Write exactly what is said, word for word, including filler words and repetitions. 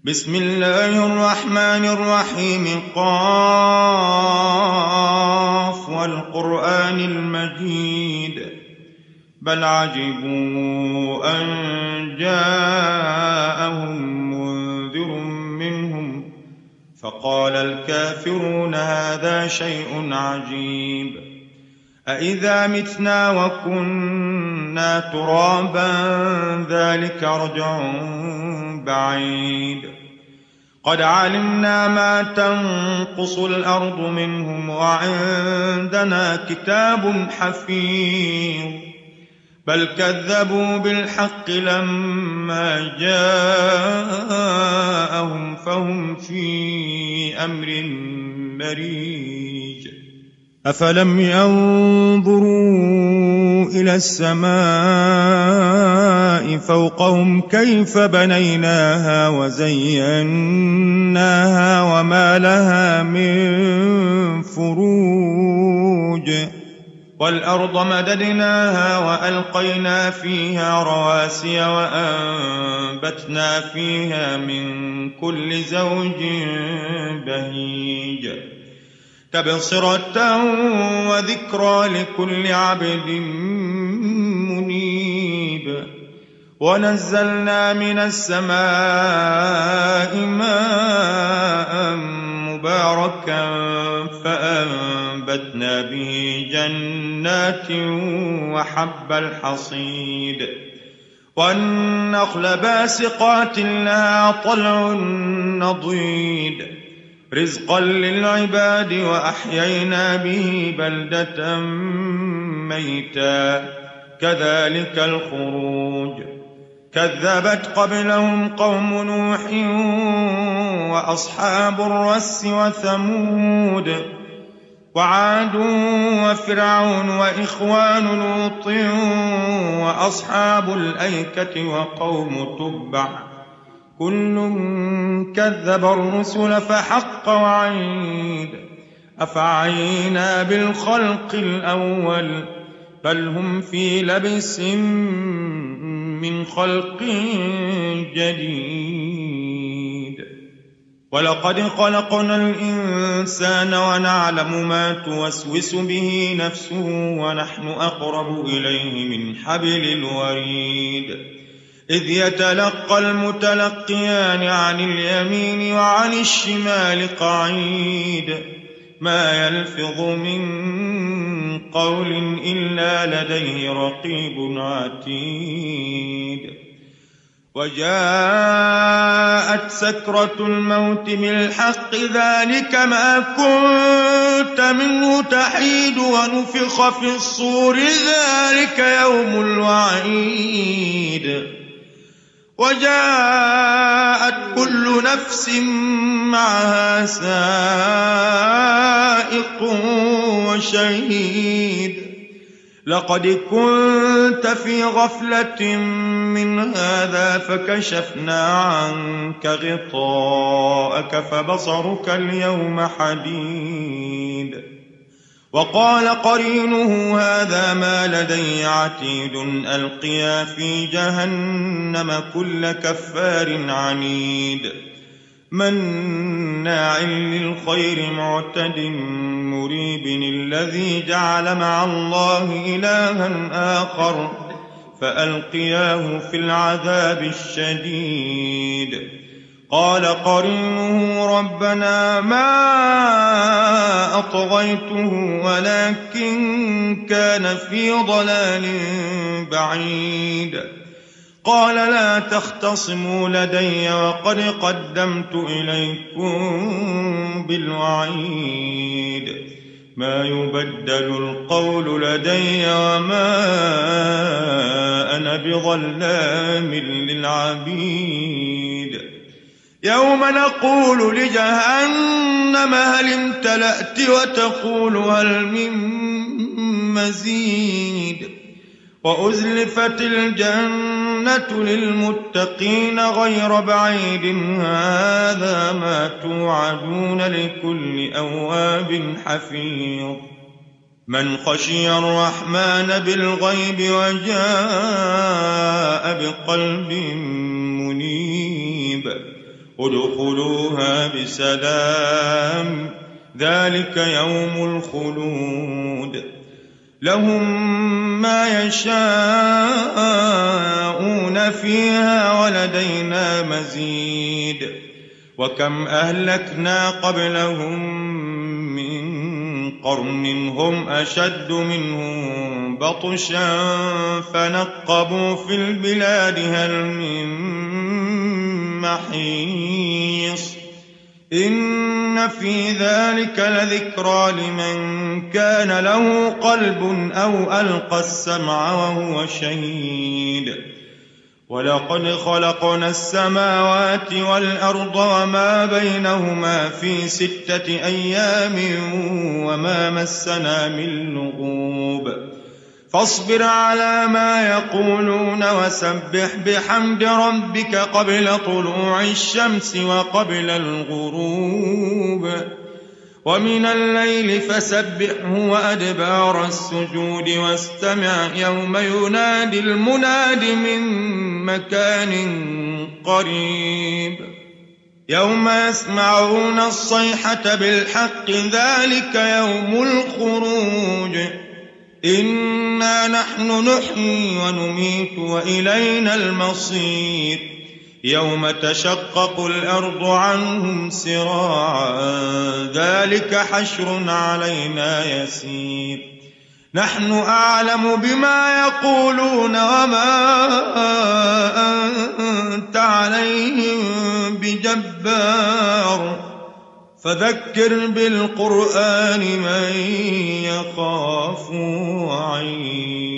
بسم الله الرحمن الرحيم قاف والقرآن المجيد بل عجبوا أن جاءهم منذر منهم فقال الكافرون هذا شيء عجيب أإذا متنا وكنا ترابا ذلك رجع بعيد قد علمنا ما تنقص الأرض منهم وعندنا كتاب حفيظ بل كذبوا بالحق لما جاءهم فهم في أمر مريج أفلم ينظروا إلى السماء فوقهم كيف بنيناها وزيناها وما لها من فروج والأرض مددناها وألقينا فيها رواسي وأنبتنا فيها من كل زوج بهيج تبصرة وذكرى لكل عبد منيب ونزلنا من السماء ماء مباركا فأنبتنا به جنات وحب الحصيد والنخل باسقات لها طلع نضيد رزقا للعباد وأحيينا به بلدة ميتا كذلك الخروج كذبت قبلهم قوم نوح وأصحاب الرس وثمود وعاد وفرعون وإخوان لوط وأصحاب الأيكة وقوم تبع كل كذب الرسل فحق وعيد أفعينا بالخلق الأول بل هم في لبس من خلق جديد ولقد خلقنا الإنسان ونعلم ما توسوس به نفسه ونحن أقرب إليه من حبل الوريد إذ يتلقى المتلقيان عن اليمين وعن الشمال قعيد ما يلفظ من قول إلا لديه رقيب عتيد وجاءت سكرة الموت بالحق ذلك ما كنت منه تحيد ونفخ في الصور ذلك يوم الوعيد وجاءت كل نفس معها سائق وشهيد لقد كنت في غفلة من هذا فكشفنا عنك غطاءك فبصرك اليوم حديد وقال قرينه هذا ما لدي عتيد ألقيا في جهنم كل كفار عنيد مناع للخير معتد مريب الذي جعل مع الله إلها آخر فألقياه في العذاب الشديد قال قرينه ربنا ما أطغيته ولكن كان في ضلال بعيد قال لا تختصموا لدي وقد قدمت إليكم بالوعيد ما يبدل القول لدي وما أنا بظلام للعبيد يوم نقول لجهنم هل امتلأت وتقول هل من مزيد وأزلفت الجنة للمتقين غير بعيد هذا ما توعدون لكل أواب حفيظ من خشي الرحمن بالغيب وجاء بقلب منيب ادخلوها بسلام ذلك يوم الخلود لهم ما يشاءون فيها ولدينا مزيد وكم أهلكنا قبلهم من قرن هم أشد منهم بطشا فنقبوا في البلاد هل من محيص إن في ذلك لذكرى لمن كان له قلب أو ألقى السمع وهو شهيد ولقد خلقنا السماوات والأرض وما بينهما في ستة أيام وما مسنا من لغوب فاصبر على ما يقولون وسبح بحمد ربك قبل طلوع الشمس وقبل الغروب ومن الليل فسبحه وأدبار السجود واستمع يوم ينادي المناد من مكان قريب يوم يسمعون الصيحة بالحق ذلك يوم الخروج إنا نحن نحيي ونميت وإلينا المصير يوم تشقق الأرض عنهم سراعا ذلك حشر علينا يسير نحن أعلم بما يقولون وما أنت عليهم بجبار فذكر بالقرآن من يخاف وعيد